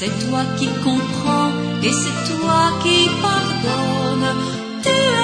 C'est toi qui comprends et c'est toi qui pardonnes. Tu